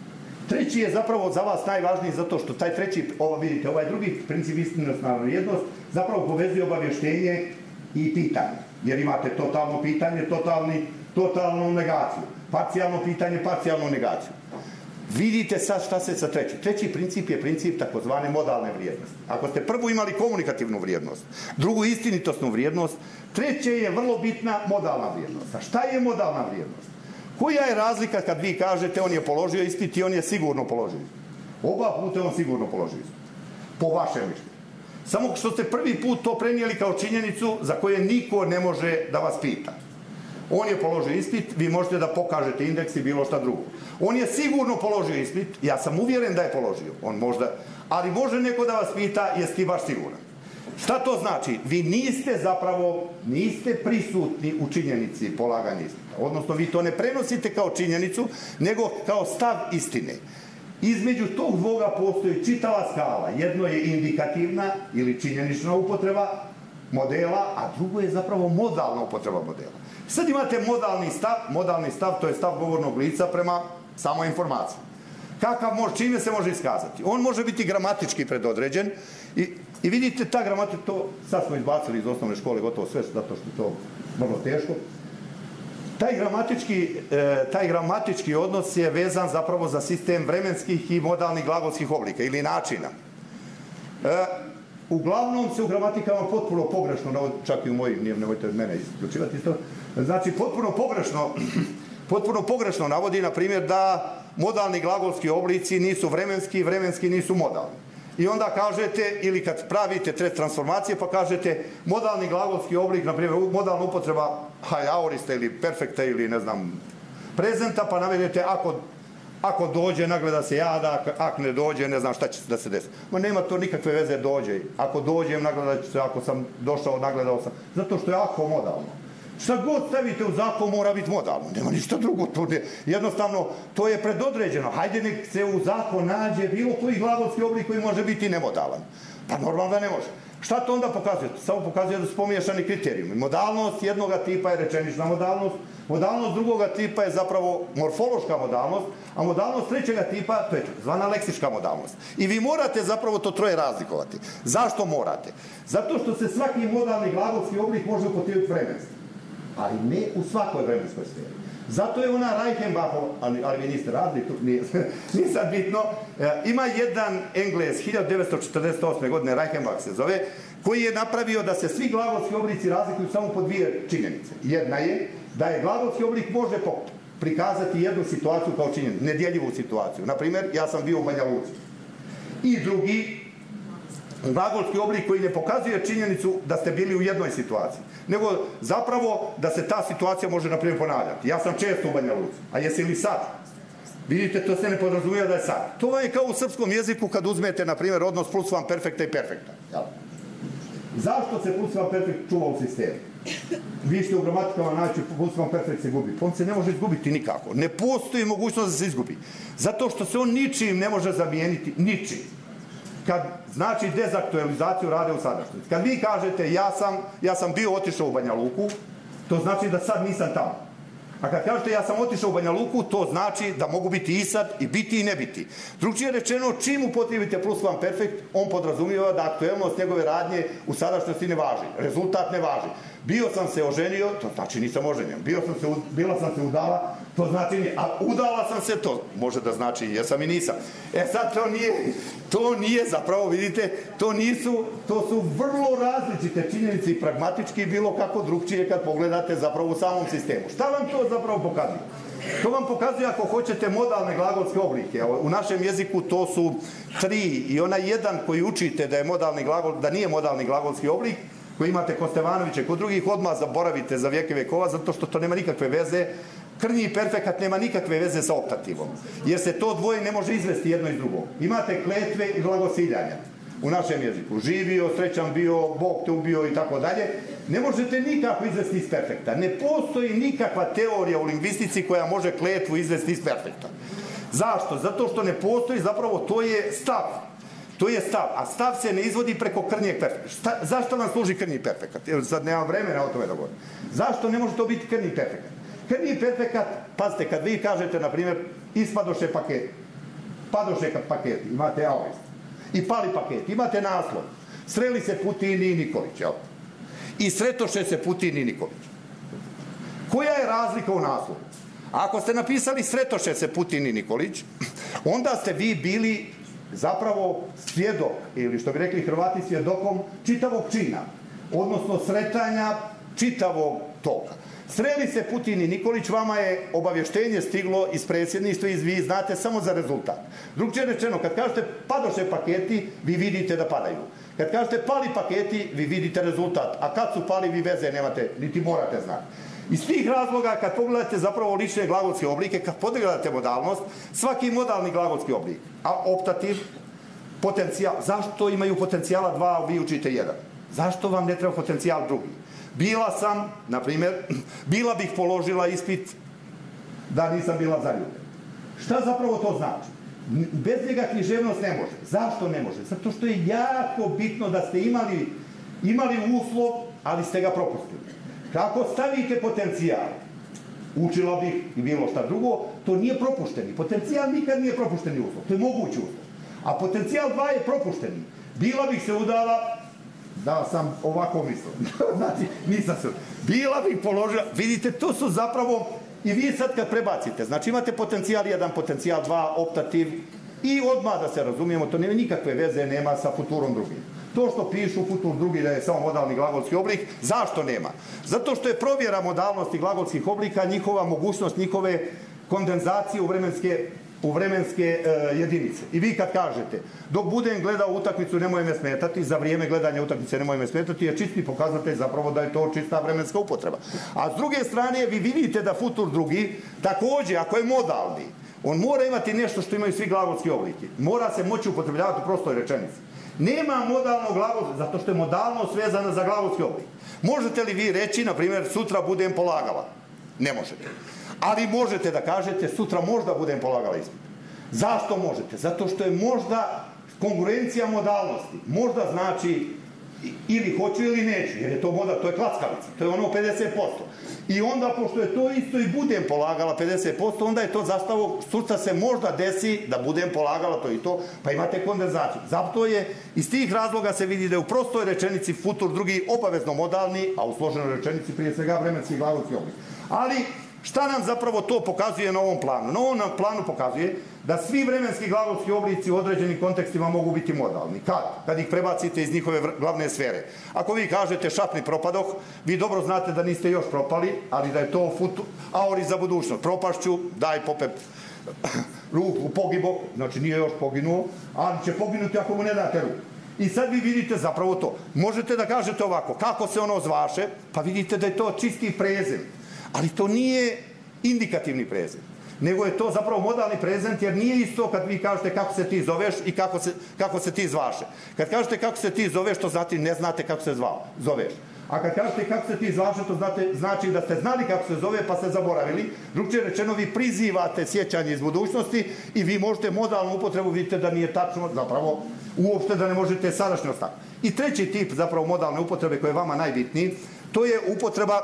Treći je zapravo za vas najvažniji zato što taj treći, ovo vidite, ovaj drugi princip istinitosna vrijednost zapravo povezuje obavještenje i pitanje. Jer imate totalno pitanje, totalni, totalnu negaciju. Parcijalno pitanje, parcijalnu negaciju. Vidite sad šta se sa treći. Treći princip je princip takozvane modalne vrijednosti. Ako ste prvo imali komunikativnu vrijednost, drugu istinitosnu vrijednost, treće je vrlo bitna modalna vrijednost. A šta je modalna vrijednost? Koja je razlika kad vi kažete on je položio ispit i on je sigurno položio ispit? Oba puta on sigurno položio ispit. Po vašem mišljenju. Samo što ste prvi put to prenijeli kao činjenicu za koje niko ne može da vas pita. On je položio ispit, vi možete da pokažete indeks i bilo šta drugo. On je sigurno položio ispit, ja sam uvjeren da je položio. On možda, ali može neko da vas pita, jesi ti baš siguran? Šta to znači? Vi niste zapravo, niste prisutni u činjenici polaganja ispita. Odnosno, vi to ne prenosite kao činjenicu, nego kao stav istine. Između tog dvoga postoji čitava skala. Jedno je indikativna ili činjenična upotreba modela, a drugo je zapravo modalna upotreba modela. Sad imate modalni stav, modalni stav to je stav govornog lica prema samoj informaciji. Kakav može, čime se može iskazati? On može biti gramatički predodređen i, i vidite ta gramatika, to sad smo izbacili iz osnovne škole gotovo sve, zato što je to vrlo teško. Taj gramatički, e, taj gramatički odnos je vezan zapravo za sistem vremenskih i modalnih glagolskih oblika ili načina. E, uglavnom se u gramatikama potpuno pogrešno, čak i u mojim, nemojte mene isključivati isto, znači potpuno pogrešno, potpuno pogrešno navodi, na primjer, da modalni glagolski oblici nisu vremenski, vremenski nisu modalni. I onda kažete, ili kad pravite tret transformacije, pa kažete modalni glagolski oblik, na primjer, modalna upotreba haj aorista ili perfekta ili, ne znam, prezenta, pa navedete ako, ako dođe, nagleda se jada, ako ne dođe, ne znam šta će da se desi. Ma nema to nikakve veze, dođe. Ako dođem, nagledat ću se, ako sam došao, nagledao sam. Zato što je ako modalno. Šta god stavite u zakon mora biti modalno. Nema ništa drugo. To ne, jednostavno, to je predodređeno. Hajde nek se u zakon nađe bilo koji glagolski oblik koji može biti nemodalan. Pa normalno da ne može. Šta to onda pokazuje? Samo pokazuje da su pomiješani kriterijumi. Modalnost jednoga tipa je rečenična modalnost, modalnost drugoga tipa je zapravo morfološka modalnost, a modalnost trećega tipa to je zvana leksička modalnost. I vi morate zapravo to troje razlikovati. Zašto morate? Zato što se svaki modalni glagolski oblik može upotrijebiti vremenski. Ali ne u svakoj vremenskoj sferi. Zato je ona Reichenbachov, ali, ali vi niste radili, tu nije, nije sad bitno, e, ima jedan Englez, hiljadu devetsto četrdeset osme godine, Reichenbach se zove, koji je napravio da se svi glagolski oblici razlikuju samo po dvije činjenice. Jedna je da je glagolski oblik može prikazati jednu situaciju kao činjenicu, nedjeljivu situaciju. Naprimjer, ja sam bio u Banja Luci. I drugi, glagolski oblik koji ne pokazuje činjenicu da ste bili u jednoj situaciji, nego zapravo da se ta situacija može, na primjer, ponavljati. Ja sam često u Banja Luci, a jesi li sad? Vidite, to se ne podrazumijeva da je sad. To je kao u srpskom jeziku kad uzmete, na primjer, odnos plusvan perfekta i perfekta. Zašto se plusvan perfekt čuva u sistemu? Vi ste u gramatikama naći plusvan perfekt se gubi. On se ne može izgubiti nikako. Ne postoji mogućnost da se izgubi. Zato što se on ničim ne može zamijeniti, ničim. Kad znači dezaktualizaciju rade u sadašnjosti. Kad vi kažete ja sam, ja sam bio otišao u Banja Luku, to znači da sad nisam tamo. A kad kažete ja sam otišao u Banja Luku, to znači da mogu biti i sad, i biti i ne biti. Drugčije rečeno, čim upotrijebite plusvan perfekt, on podrazumijeva da aktuelnost njegove radnje u sadašnjosti ne važi. Rezultat ne važi. Bio sam se oženio, to znači nisam oženjen. Bio sam se, bila sam se udala, to znači nije. A udala sam se, to može da znači jesam i nisam. E sad to nije, to nije zapravo, vidite, to nisu, to su vrlo različite činjenice i pragmatički bilo kako drugčije kad pogledate zapravo u samom sistemu. Šta vam to zapravo pokazuje? To vam pokazuje ako hoćete modalne glagolske oblike. U našem jeziku to su tri i onaj jedan koji učite da je modalni glagol, da nije modalni glagolski oblik, koji imate kod Stevanovića, kod drugih odmah zaboravite za vijeke vekova, zato što to nema nikakve veze. Krnji perfekat nema nikakve veze sa optativom, jer se to dvoje ne može izvesti jedno iz drugog. Imate kletve i glagosiljanja u našem jeziku. Živio, srećan bio, Bog te ubio i tako dalje. Ne možete nikako izvesti iz perfekta. Ne postoji nikakva teorija u lingvistici koja može kletvu izvesti iz perfekta. Zašto? Zato što ne postoji, zapravo to je stav. To je stav, a stav se ne izvodi preko krnjeg perfekta. Zašto vam služi krnji perfekat? Sad nemam vremena o tome da govorim. Zašto ne može to biti krnji perfekat? Krnji perfekat, pazite, kad vi kažete, na primjer, ispadoše paket. padoše paketi, imate aorist. I pali paketi, imate naslov. Sreli se Putin i Nikolić, jel? I sretoše se Putin i Nikolić. Koja je razlika u naslovu? Ako ste napisali sretoše se Putin i Nikolić, onda ste vi bili zapravo svjedok, ili što bi rekli Hrvati svjedokom, čitavog čina, odnosno sretanja čitavog toga. Sreli se Putin i Nikolić, vama je obavještenje stiglo iz predsjedništva i vi znate samo za rezultat. Drugčije rečeno, kad kažete padoše paketi, vi vidite da padaju. Kad kažete pali paketi, vi vidite rezultat. A kad su pali, vi veze nemate, niti morate znati. Iz tih razloga, kad pogledate zapravo lične glagolske oblike, kad pogledate modalnost, svaki modalni glagolski oblik, a optativ, potencijal, zašto imaju potencijala dva, a vi učite jedan? Zašto vam ne treba potencijal drugi? Bila sam, na primjer, bila bih položila ispit da nisam bila zaljubljena. Šta zapravo to znači? Bez njega književnost ne može. Zašto ne može? Zato što je jako bitno da ste imali, imali uslov, ali ste ga propustili. Kako stavite potencijal, učila bih i bilo šta drugo, to nije propušteni. Potencijal nikad nije propušteni uslov. To je mogući uslov. A potencijal dva je propušteni. Bila bih se udala, da sam ovako mislio. Znači, nisam se... Bila bih položila... Vidite, to su zapravo... I vi sad kad prebacite, znači imate potencijal jedan, potencijal dva, optativ, i odmah da se razumijemo, to nema nikakve veze, nema sa futurom drugim. To što pišu futur drugi da je samo modalni glagolski oblik, zašto nema? Zato što je provjera modalnosti glagolskih oblika, njihova mogućnost, njihove kondenzacije u vremenske u vremenske e, jedinice. I vi kad kažete, dok budem gledao utakmicu nemoj me smetati, za vrijeme gledanja utakmice nemoj me smetati, je čisti pokazatelj zapravo da je to čista vremenska upotreba. A s druge strane vi vidite da futur drugi, također ako je modalni, on mora imati nešto što imaju svi glagolski obliki. Mora se moći upotrebljavati u prostoj rečenici. Nema modalnog glagolskog, zato što je modalnost vezana za glagolski oblik. Možete li vi reći, na primjer, sutra budem polagala? Ne možete. Ali možete da kažete, sutra možda budem polagala ispit. Zašto možete? Zato što je možda konkurencija modalnosti. Možda znači ili hoću ili neću, jer je to moda, to je klackalica, to je ono pedeset posto. I onda, pošto je to isto i budem polagala pedeset posto, onda je to zastavo, sutra se možda desi da budem polagala to i to, pa imate kondenzaciju. Zato je, iz tih razloga se vidi da je u prostoj rečenici futur drugi obavezno modalni, a u složenoj rečenici prije svega vremenski glagolski oblik. Ali, šta nam zapravo to pokazuje na ovom planu? Na ovom nam planu pokazuje da svi vremenski glagolski oblici u određenim kontekstima mogu biti modalni. Kad? Kad ih prebacite iz njihove glavne sfere. Ako vi kažete šapni propadoh, vi dobro znate da niste još propali, ali da je to futur, aori za budućnost. Propašću, daj popet ruku, pogibo, znači nije još poginuo, ali će poginuti ako mu ne date ruku. I sad vi vidite zapravo to. Možete da kažete ovako, kako se ono zvaše, pa vidite da je to čisti prezent. Ali to nije indikativni prezent, nego je to zapravo modalni prezent, jer nije isto kad vi kažete kako se ti zoveš i kako se, kako se ti zvaše. Kad kažete kako se ti zoveš, to znači ne znate kako se zvao, zoveš. A kad kažete kako se ti zvaše, to znate, znači da ste znali kako se zove pa ste zaboravili. Drugčije rečeno, vi prizivate sjećanje iz budućnosti i vi možete modalnu upotrebu, vidite da nije tačno, zapravo uopšte da ne možete sadašnjost tako. I treći tip zapravo modalne upotrebe koji je vama najbitniji, to je upotreba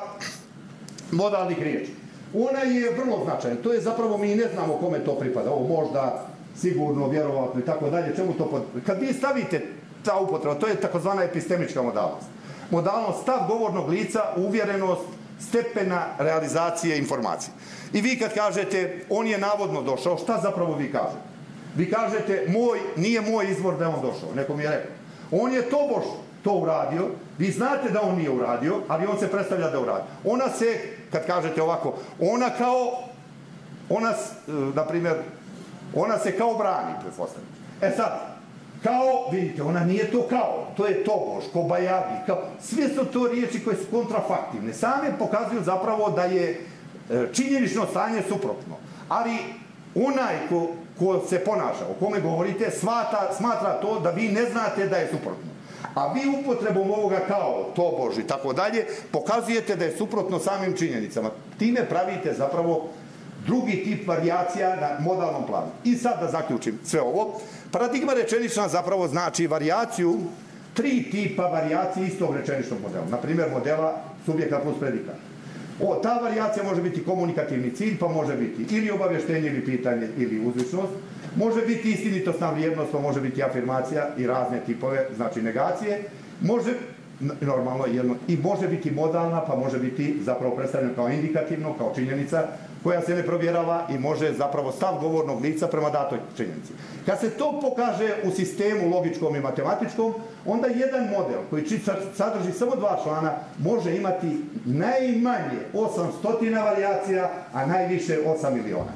modalnih riječi. Ona je vrlo značajna. To je zapravo, mi ne znamo kome to pripada. Ovo možda, sigurno, vjerovatno i tako dalje. Čemu to pod... Kad vi stavite ta upotreba, to je takozvana epistemička modalnost. Modalnost, stav govornog lica, uvjerenost, stepena realizacije informacije. I vi kad kažete, on je navodno došao, šta zapravo vi kažete? Vi kažete, moj, nije moj izvor da je on došao, neko mi je rekao. On je tobož to uradio, vi znate da on nije uradio, ali on se predstavlja da uradio. Ona se, kad kažete ovako, ona kao, ona, na primjer, ona se kao brani, pretpostavljam. E sad, kao, vidite, ona nije to kao, to je tobož, ko bajagi, kao, sve su to riječi koje su kontrafaktivne. Same pokazuju zapravo da je činjenično stanje suprotno. Ali onaj ko, ko se ponaša, o kome govorite, smatra, smatra to da vi ne znate da je suprotno. A vi upotrebom ovoga kao, tobož i tako dalje, pokazujete da je suprotno samim činjenicama. Time pravite zapravo drugi tip varijacija na modalnom planu. I sad da zaključim sve ovo. Paradigma rečenična zapravo znači varijaciju, tri tipa varijacije istog rečeničnog modela. Naprimjer, modela subjekta plus predikat. O, ta varijacija može biti komunikativni cilj, pa može biti ili obavještenje ili pitanje ili uzvičnost. Može biti istinitosna vrijednost, to može biti afirmacija i razne tipove, znači negacije. Može, normalno jedno, i može biti modalna, pa može biti zapravo predstavljena kao indikativno, kao činjenica koja se ne provjerava i može zapravo stav govornog lica prema datoj činjenici. Kad se to pokaže u sistemu logičkom i matematičkom, onda jedan model koji sadrži samo dva člana može imati najmanje osamsto varijacija, a najviše osam miliona.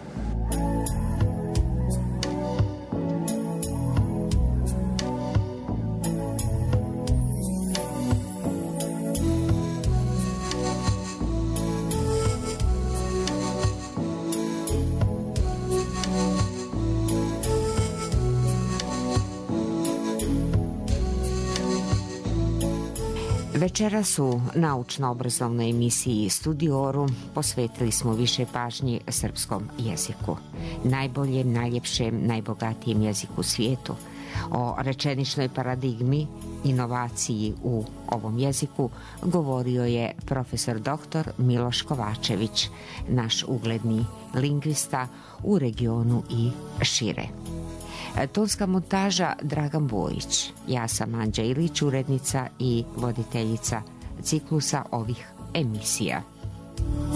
Večeras u naučno-obrazovnoj emisiji Studiorum posvetili smo više pažnji srpskom jeziku, najboljem, najljepšem, najbogatijem jeziku u svijetu. O rečeničnoj paradigmi, inovaciji u ovom jeziku govorio je profesor doktor Miloš Kovačević, naš ugledni lingvista u regionu i šire. Tonska montaža Dragan Bojić. Ja sam Anđa Ilić, urednica i voditeljica ciklusa ovih emisija.